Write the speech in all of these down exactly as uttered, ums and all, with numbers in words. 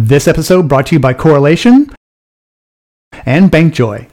This episode brought to you by Correlation and BankJoy.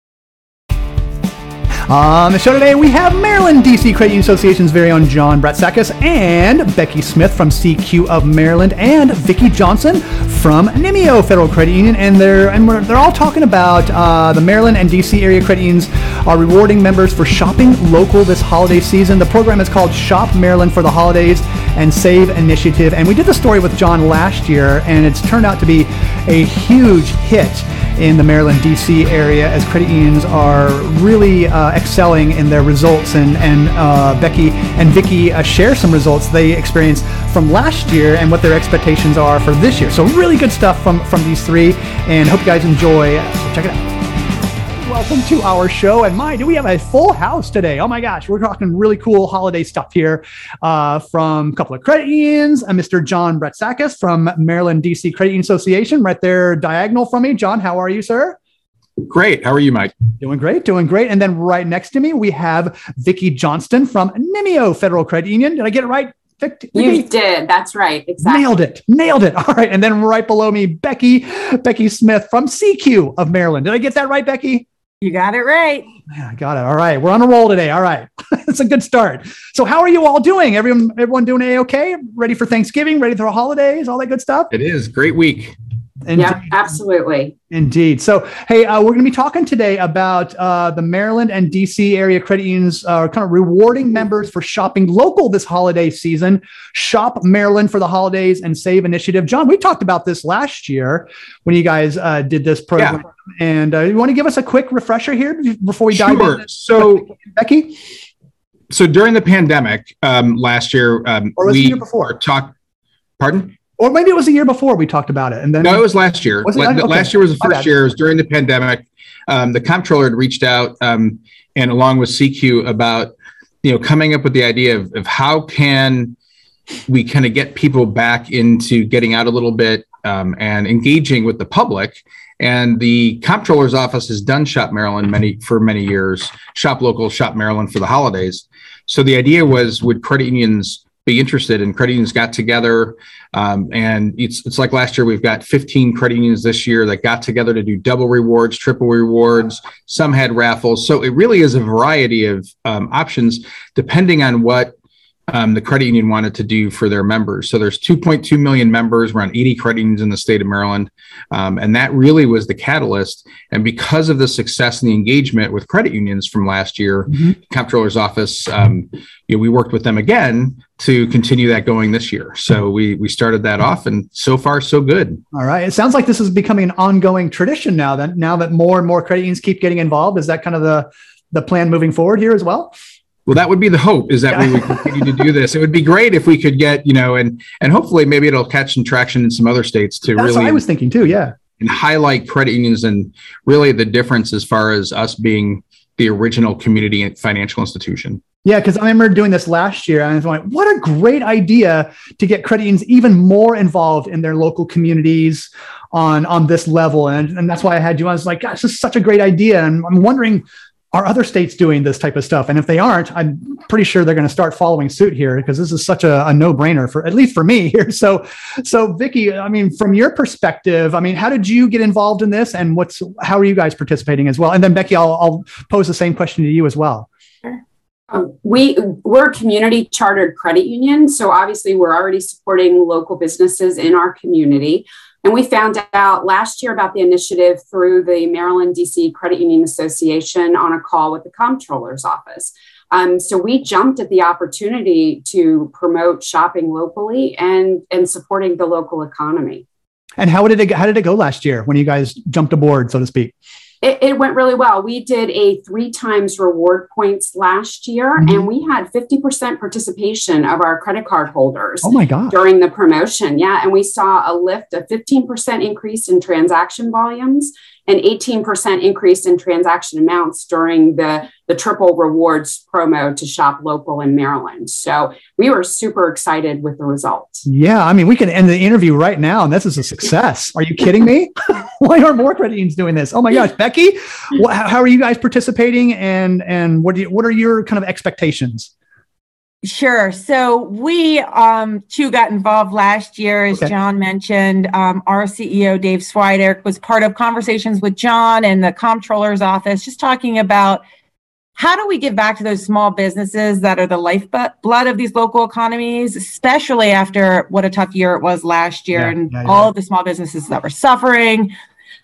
On the show today, we have Maryland D C Credit Union Association's very own John Bratsakis and Becky Smith from C Q of Maryland and Vicki Johnson from Nimio Federal Credit Union. And they're and we're, they're all talking about uh, the Maryland and D C area credit unions are rewarding members for shopping local this holiday season. The program is called Shop Maryland for the Holidays and Save Initiative. And we did the story with John last year, and it's turned out to be a huge hit in the Maryland D C area as credit unions are really uh, excelling in their results. And, and uh, Becky and Vicki uh, share some results they experienced from last year and what their expectations are for this year. So really good stuff from, from these three, and hope you guys enjoy. So check it out. Welcome to our show, and my, do we have a full house today? Oh my gosh, we're talking really cool holiday stuff here uh, from a couple of credit unions, uh, Mister John Bratsakis from Maryland D C Credit Union Association, right there diagonal from me. John, how are you, sir? Great. How are you, Mike? Doing great, doing great. And then right next to me, we have Vicki Johnston from Nimio Federal Credit Union. Did I get it right? Vicki? You did. That's right. Exactly. Nailed it. Nailed it. All right. And then right below me, Becky, Becky Smith from C Q of Maryland. Did I get that right, Becky? You got it right. Yeah, I got it. All right. We're on a roll today. All right. It's a good start. So how are you all doing? Everyone, everyone doing A-okay? Ready for Thanksgiving? Ready for the holidays? All that good stuff? It is. Great week. Indeed. Yeah, absolutely. Indeed. So, hey, uh, we're going to be talking today about uh, the Maryland and D C area credit unions uh, kind of rewarding members for shopping local this holiday season. Shop Maryland for the Holidays and Save Initiative. John, we talked about this last year when you guys uh, did this program. Yeah. And uh, you want to give us a quick refresher here before we dive sure. in? So, Becky? So during the pandemic um, last year, um, or was we it the year before? talked, pardon? Or maybe it was the year before we talked about it. And then No, it was last year. Was it? La- Okay. Last year was the My first bad. year. It was during the pandemic. Um, the comptroller had reached out um, and along with C Q about, you know, coming up with the idea of, of how can we kind of get people back into getting out a little bit um, and engaging with the public. And the comptroller's office has done Shop Maryland many for many years, Shop Local, Shop Maryland for the holidays. So the idea was, would credit unions be interested? And credit unions got together. Um, and it's it's like last year, we've got fifteen credit unions this year that got together to do double rewards, triple rewards. Some had raffles. So it really is a variety of um, options depending on what Um, the credit union wanted to do for their members. So there's two point two million members, around eighty credit unions in the state of Maryland. Um, and that really was the catalyst. And because of the success and the engagement with credit unions from last year, mm-hmm. the comptroller's office, um, you know, we worked with them again to continue that going this year. So we we started that off, and so far so good. All right. It sounds like this is becoming an ongoing tradition now that now that more and more credit unions keep getting involved. Is that kind of the, the plan moving forward here as well? Well, that would be the hope, is that we would continue to do this. It would be great if we could get, you know, and and hopefully maybe it'll catch some traction in some other states to That's really. what I was thinking too. Yeah. And highlight credit unions and really the difference as far as us being the original community and financial institution. Yeah, because I remember doing this last year, and I was like, what a great idea to get credit unions even more involved in their local communities on, on this level. And, and that's why I had you. I was like, gosh, this is such a great idea. And I'm wondering, are other states doing this type of stuff? And if they aren't, I'm pretty sure they're going to start following suit here, because this is such a, a no-brainer for, at least for me here. So, so Vicki, I mean, from your perspective, I mean, how did you get involved in this, and what's, how are you guys participating as well? And then Becky, I'll, I'll pose the same question to you as well. Um, we, we're a community chartered credit union. So obviously we're already supporting local businesses in our community. And we found out last year about the initiative through the Maryland D C Credit Union Association on a call with the comptroller's office. Um, so we jumped at the opportunity to promote shopping locally and, and supporting the local economy. And how did it, how did it go last year when you guys jumped aboard, so to speak? It, it went really well. We did a three times reward points last year, mm-hmm. and we had fifty percent participation of our credit card holders. Oh my God. During the promotion. Yeah. And we saw a lift of fifteen percent increase in transaction volumes and eighteen percent increase in transaction amounts during the, the triple rewards promo to shop local in Maryland. So we were super excited with the results. Yeah. I mean, we can end the interview right now, and this is a success. Are you kidding me? Why aren't more credit unions doing this? Oh my gosh, Becky, what, how are you guys participating, and, and what do you, what are your kind of expectations? Sure. So we um, too got involved last year, as okay. John mentioned. Um, our C E O, Dave Swiderk, was part of conversations with John and the comptroller's office, just talking about how do we give back to those small businesses that are the lifeblood of these local economies, especially after what a tough year it was last year, yeah, and yeah, all yeah. of the small businesses that were suffering.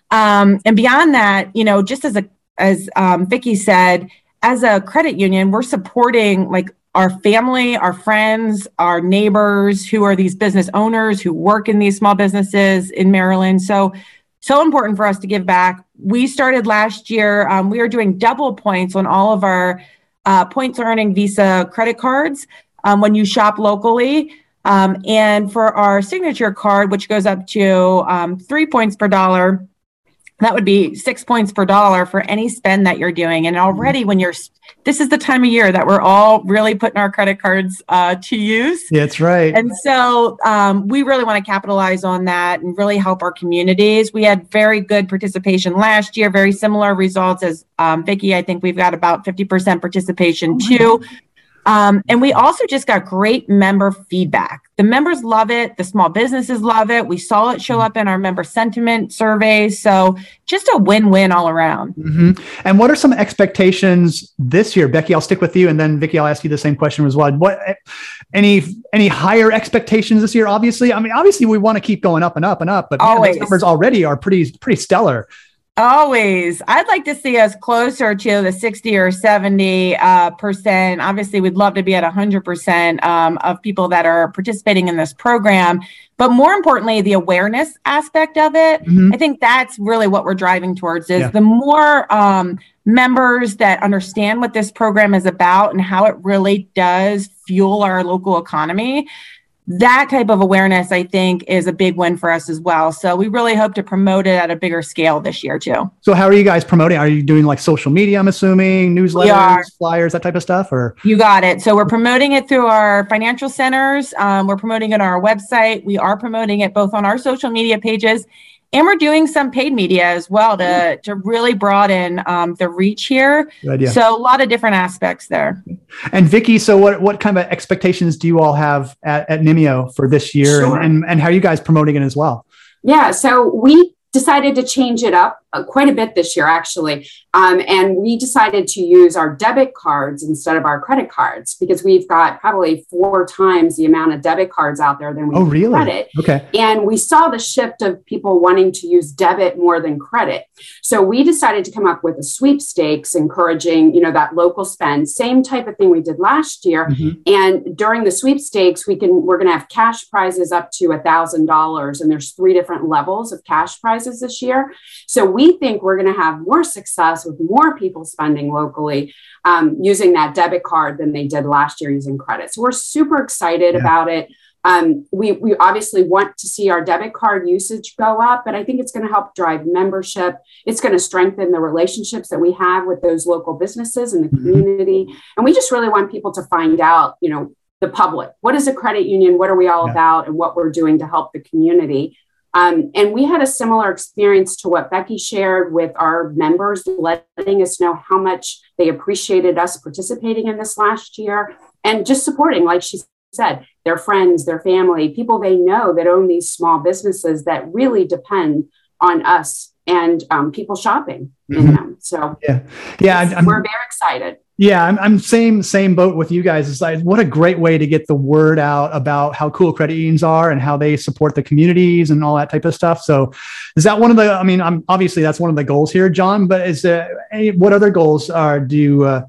Um, and beyond that, you know, just as a as um, Vicki said, as a credit union, we're supporting like our family, our friends, our neighbors who are these business owners who work in these small businesses in Maryland. So, so important for us to give back. We started last year, um, we are doing double points on all of our uh, points earning Visa credit cards um, when you shop locally. Um, and for our signature card, which goes up to um, three points per dollar, that would be six points per dollar for any spend that you're doing. And already when you're, this is the time of year that we're all really putting our credit cards uh, to use. That's right. And so um, we really want to capitalize on that and really help our communities. We had very good participation last year, very similar results as um, Vicki. I think we've got about fifty percent participation oh too. Um, and we also just got great member feedback. The members love it. The small businesses love it. We saw it show up in our member sentiment surveys. So just a win-win all around. Mm-hmm. And what are some expectations this year? Becky, I'll stick with you. And then Vicki, I'll ask you the same question as well. What, any, any higher expectations this year? Obviously, I mean, obviously we want to keep going up and up and up, but man, those numbers already are pretty, pretty stellar. Always. I'd like to see us closer to the sixty or seventy uh, percent. Obviously, we'd love to be at one hundred percent um, of people that are participating in this program. But more importantly, the awareness aspect of it, mm-hmm. I think that's really what we're driving towards is yeah. the more um, members that understand what this program is about and how it really does fuel our local economy. That type of awareness, I think, is a big win for us as well. So we really hope to promote it at a bigger scale this year, too. So how are you guys promoting? Are you doing like social media, I'm assuming, newsletters, flyers, that type of stuff? Or you got it. So we're promoting it through our financial centers. Um, we're promoting it on our website. We are promoting it both on our social media pages. And we're doing some paid media as well to, to really broaden um, the reach here. Good idea. So a lot of different aspects there. And Vicki, so what, what kind of expectations do you all have at, at Nimio for this year? Sure. And, and, and how are you guys promoting it as well? Yeah, so we decided to change it up uh, quite a bit this year, actually. Um, and we decided to use our debit cards instead of our credit cards because we've got probably four times the amount of debit cards out there than we oh, have really? credit. Okay. And we saw the shift of people wanting to use debit more than credit. So we decided to come up with a sweepstakes encouraging, you know, that local spend, same type of thing we did last year. Mm-hmm. And during the sweepstakes, we can, we're going to have cash prizes up to a thousand dollars. And there's three different levels of cash prizes this year. So we think we're going to have more success with more people spending locally um, using that debit card than they did last year using credit. So we're super excited yeah. about it. Um, we, we obviously want to see our debit card usage go up, but I think it's going to help drive membership. It's going to strengthen the relationships that we have with those local businesses in the mm-hmm. community. And we just really want people to find out, you know, the public, what is a credit union? What are we all yeah. about and what we're doing to help the community? Um, and we had a similar experience to what Becky shared with our members, letting us know how much they appreciated us participating in this last year and just supporting, like she said, their friends, their family, people they know that own these small businesses that really depend on us and um, people shopping mm-hmm. in them. So yeah, yeah, I'm, we're very excited. Yeah, I'm, I'm same same boat with you guys. It's like, what a great way to get the word out about how cool credit unions are and how they support the communities and all that type of stuff. So is that one of the, I mean, I'm obviously that's one of the goals here, John, but is there any, what other goals are, do you, uh,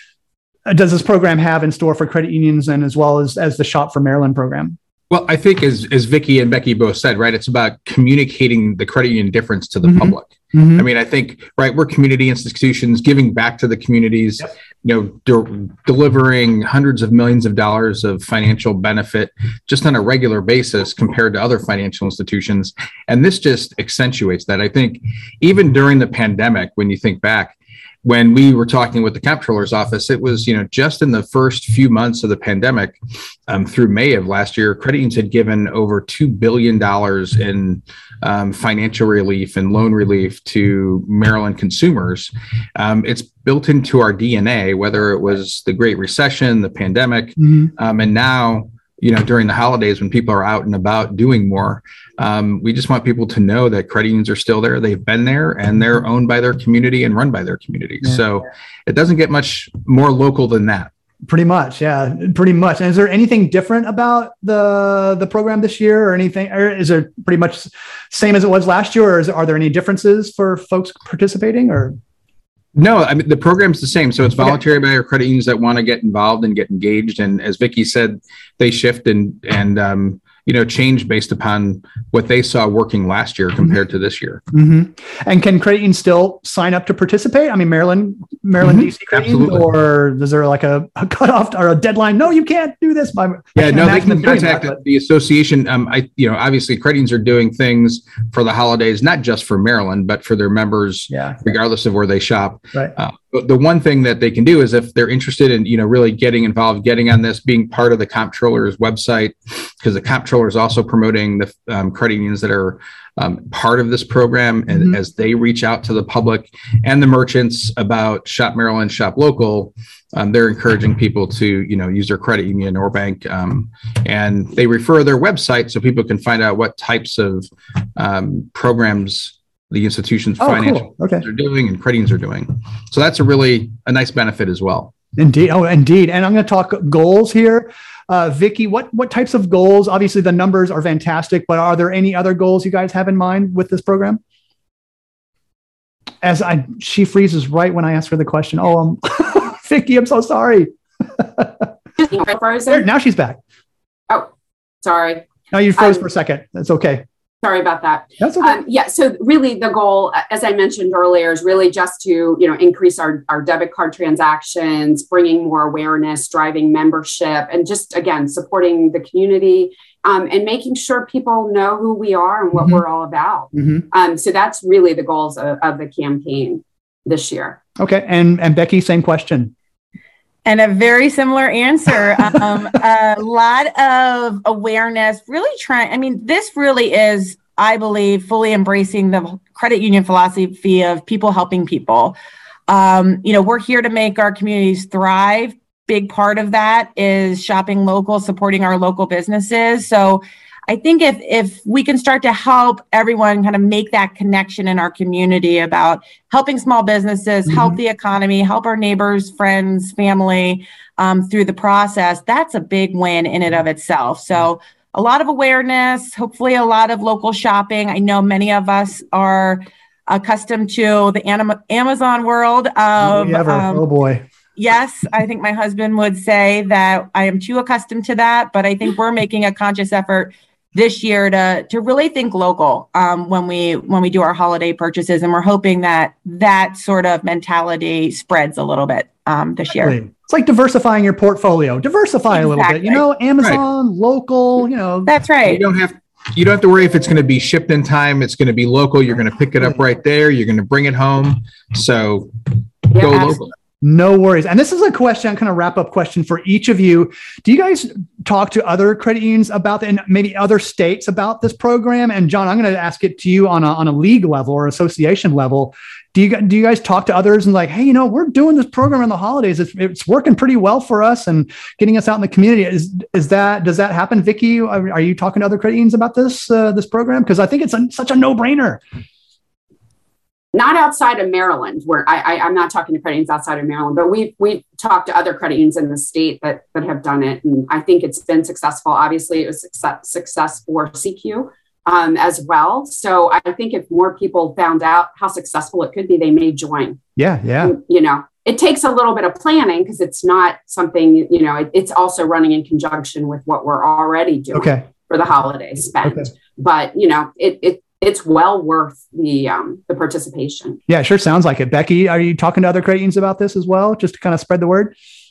does this program have in store for credit unions and as well as, as the Shop for Maryland program? Well, I think as, as Vicki and Becky both said, right, it's about communicating the credit union difference to the mm-hmm. public. Mm-hmm. I mean, I think, right, we're community institutions giving back to the communities, yep. you know, de- delivering hundreds of millions of dollars of financial benefit just on a regular basis compared to other financial institutions. And this just accentuates that. I think even during the pandemic, when you think back, when we were talking with the comptroller's office, it was, you know, just in the first few months of the pandemic, um, through May of last year, credit unions had given over two billion dollars in um, financial relief and loan relief to Maryland consumers. Um, it's built into our D N A, whether it was the Great Recession, the pandemic, mm-hmm. um, and now, you know, during the holidays when people are out and about doing more, um, we just want people to know that credit unions are still there. They've been there and they're owned by their community and run by their community. Yeah. So it doesn't get much more local than that. Pretty much. Yeah, pretty much. And is there anything different about the the program this year or anything? Or is it pretty much same as it was last year? Or is, are there any differences for folks participating or? No, I mean, the program's the same. So it's voluntary okay. by our credit unions that want to get involved and get engaged. And as Vicki said, they shift and, and um, you know, change based upon what they saw working last year compared mm-hmm. to this year. Mm-hmm. And can credit unions still sign up to participate? I mean, Maryland, Maryland, mm-hmm. D C credit unions, or is there like a, a cutoff or a deadline? No, you can't do this. By yeah, no, they can contact that, the association. Um, I, you know, obviously credit unions are doing things for the holidays, not just for Maryland, but for their members, yeah. regardless of where they shop. Right. Uh, but the one thing that they can do is if they're interested in, you know, really getting involved, getting on this, being part of the comptroller's website, because the comptroller is also promoting the um, credit unions that are um, part of this program. And mm-hmm. as they reach out to the public and the merchants about Shop Maryland, Shop Local, um, they're encouraging people to, you know, use their credit union or bank. Um, and they refer their website so people can find out what types of um, programs the institution's oh, financial cool. okay. are doing and credit unions are doing. So that's a really a nice benefit as well. Indeed. Oh, indeed. And I'm going to talk goals here. Uh, Vicki, what, what types of goals? Obviously the numbers are fantastic, but are there any other goals you guys have in mind with this program? As I, she freezes right when I ask her the question. Oh, um, Vicki, I'm so sorry. Now she's back. Oh, sorry. No, you froze um, for a second. That's okay. Sorry about that. That's okay. Um, yeah. So really the goal, as I mentioned earlier, is really just to, you know, increase our, our debit card transactions, bringing more awareness, driving membership, and just, again, supporting the community um, and making sure people know who we are and what mm-hmm. we're all about. Mm-hmm. Um, so that's really the goals of, of the campaign this year. Okay. And, and Becky, same question. And a very similar answer. Um, a lot of awareness, really trying, I mean, this really is, I believe, fully embracing the credit union philosophy of people helping people. Um, you know, we're here to make our communities thrive. Big part of that is shopping local, supporting our local businesses. So I think if if we can start to help everyone kind of make that connection in our community about helping small businesses, mm-hmm. help the economy, help our neighbors, friends, family um, through the process, that's a big win in and of itself. So a lot of awareness, hopefully a lot of local shopping. I know many of us are accustomed to the anim- Amazon world of- Ever. Um, oh boy. Yes, I think my husband would say that I am too accustomed to that, but I think we're making a conscious effort this year to to really think local um, when we when we do our holiday purchases, and we're hoping that that sort of mentality spreads a little bit um, this year. It's like diversifying your portfolio. Diversify exactly. a little bit, you know, Amazon, right. local, you know. That's right. You don't have you don't have to worry if it's going to be shipped in time. It's going to be local. You're going to pick it up right there. You're going to bring it home. So yeah, go absolutely. local. No worries. And this is a question, kind of wrap up question for each of you. Do you guys talk to other credit unions about and maybe other states about this program? And John, I'm going to ask it to you on a, on a league level or association level. Do you, do you guys talk to others and like, hey, you know, we're doing this program in the holidays. It's, it's working pretty well for us and getting us out in the community. Is, is that, does that happen? Vicki, are, are you talking to other credit unions about this, uh, this program? Because I think it's a, such a no brainer. Not outside of Maryland, where I, I, I'm not talking to credit unions outside of Maryland, but we've, we've talked to other credit unions in the state that, that have done it. And I think it's been successful. Obviously, it was success, success for C Q um, as well. So I think if more people found out how successful it could be, they may join. Yeah, yeah. And, you know, it takes a little bit of planning because it's not something, you know, it, it's also running in conjunction with what we're already doing okay. for the holiday spend. Okay. But, you know, it, it it's well worth the um, the participation. Yeah, sure sounds like it. Becky, are you talking to other credit unions about this as well, just to kind of spread the word?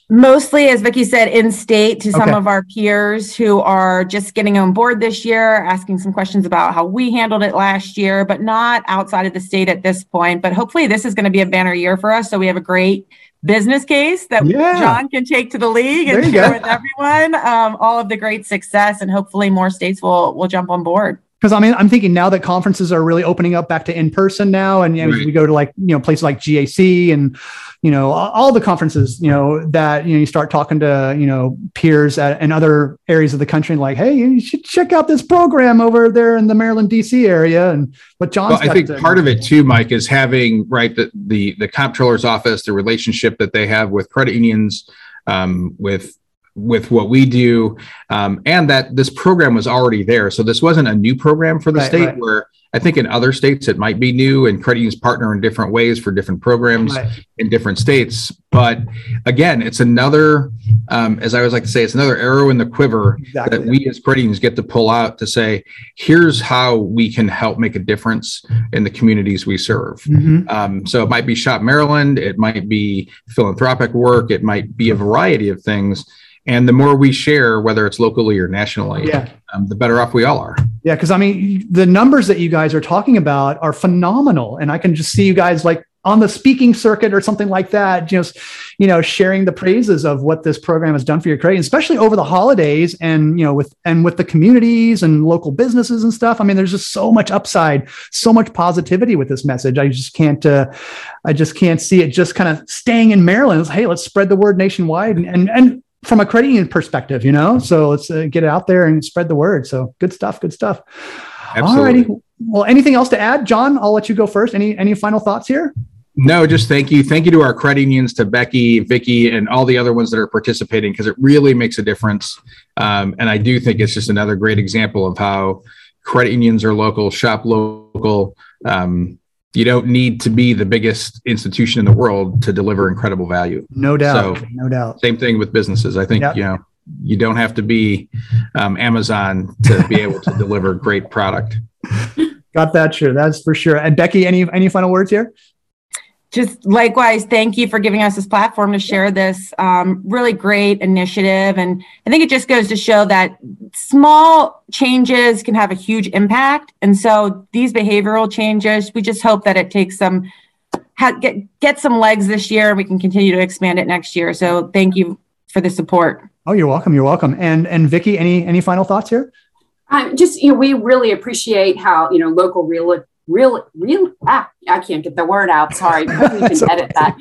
Mostly, as Vicki said, in-state to some Okay. of our peers who are just getting on board this year, asking some questions about how we handled it last year, but not outside of the state at this point. But hopefully this is going to be a banner year for us. So we have a great business case that Yeah. John can take to the league There and you share go. with everyone um, all of the great success, and hopefully more states will will jump on board. Because I mean, I'm thinking now that conferences are really opening up back to in person now, and you know, Right. we go to like you know places like G A C and you know all, all the conferences, you know that you know you start talking to you know peers at, in other areas of the country, like, hey, you should check out this program over there in the Maryland D C area, and what John's. Well, I think to, part of it too, Mike, is having right the the the comptroller's office, the relationship that they have with credit unions, um, with. with what we do, um, and that this program was already there. So this wasn't a new program for the Right, state, right. where I think in other states it might be new, and credit unions partner in different ways for different programs Right. in different states. But again, it's another, um, as I always like to say, it's another arrow in the quiver Exactly. that we as credit unions get to pull out to say, here's how we can help make a difference in the communities we serve. Mhm. Um, so it might be Shop Maryland, it might be philanthropic work, it might be a variety of things. And the more we share, whether it's locally or nationally, Yeah. um, the better off we all are. Yeah, because I mean, the numbers that you guys are talking about are phenomenal, and I can just see you guys like on the speaking circuit or something like that, just you know, sharing the praises of what this program has done for your credit, especially over the holidays, and you know, with and with the communities and local businesses and stuff. I mean, there's just so much upside, so much positivity with this message. I just can't, uh, I just can't see it just kind of staying in Maryland. It's, hey, let's spread the word nationwide, and and. and from a credit union perspective, you know, so let's uh, get it out there and spread the word. So good stuff. Good stuff. Absolutely. Alrighty. Well, anything else to add, John? I'll let you go first. Any, any final thoughts here? No, just thank you. Thank you to our credit unions, to Becky, Vicki, and all the other ones that are participating, because it really makes a difference. Um, and I do think it's just another great example of how credit unions are local, shop local. Um, you don't need to be the biggest institution in the world to deliver incredible value. No doubt. So, no doubt. Same thing with businesses. I think, Yep. you know, you don't have to be um, Amazon to be able to deliver great product. Got that. Sure. That's for sure. And Becky, any, any final words here? Just likewise, thank you for giving us this platform to share this um, really great initiative. And I think it just goes to show that small changes can have a huge impact. And so these behavioral changes, we just hope that it takes some, ha- get, get some legs this year, and we can continue to expand it next year. So thank you for the support. Oh, you're welcome. You're welcome. And, and Vicki, any, any final thoughts here? Um, just, you know, we really appreciate how, you know, local real, real, real, ah, I can't get the word out. Sorry. Hopefully you can edit that.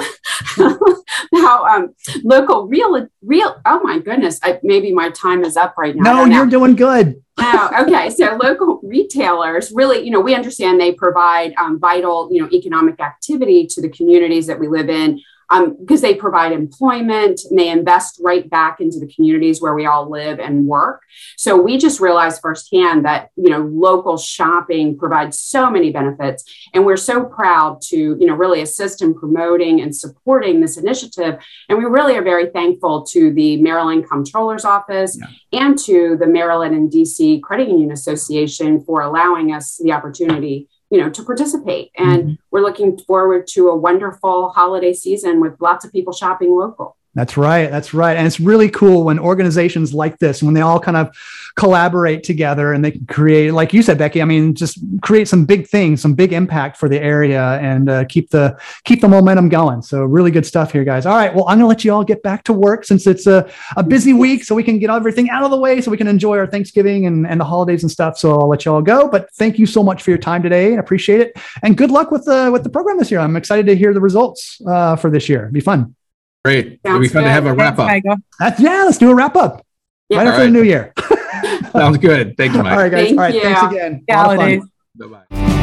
Uh, how um, local real, real, oh my goodness. I, maybe my time is up right now. No, you're doing good. Oh, okay. So local retailers really, you know, we understand they provide um, vital, you know, economic activity to the communities that we live in. Um, because they provide employment and they invest right back into the communities where we all live and work. So we just realized firsthand that, you know, local shopping provides so many benefits. And we're so proud to, you know, really assist in promoting and supporting this initiative. And we really are very thankful to the Maryland Comptroller's Office yeah. and to the Maryland and D C Credit Union Association for allowing us the opportunity, you know, to participate. And mm-hmm. we're looking forward to a wonderful holiday season with lots of people shopping local. That's right. That's right. And it's really cool when organizations like this, when they all kind of collaborate together and they can create, like you said, Becky, I mean, just create some big things, some big impact for the area, and uh, keep the keep the momentum going. So really good stuff here, guys. All right. Well, I'm going to let you all get back to work since it's a, a busy week, so we can get everything out of the way so we can enjoy our Thanksgiving and, and the holidays and stuff. So I'll let you all go. But thank you so much for your time today. I appreciate it. And good luck with the, with the program this year. I'm excited to hear the results uh, for this year. It'll be fun. Great. It'll be fun to have a wrap up. That's, yeah, let's do a wrap up. Yeah. Right after right. the new year. Sounds good. Thanks, Mike. All right, guys. Thank All right. you. Thanks again. Holidays. Bye-bye.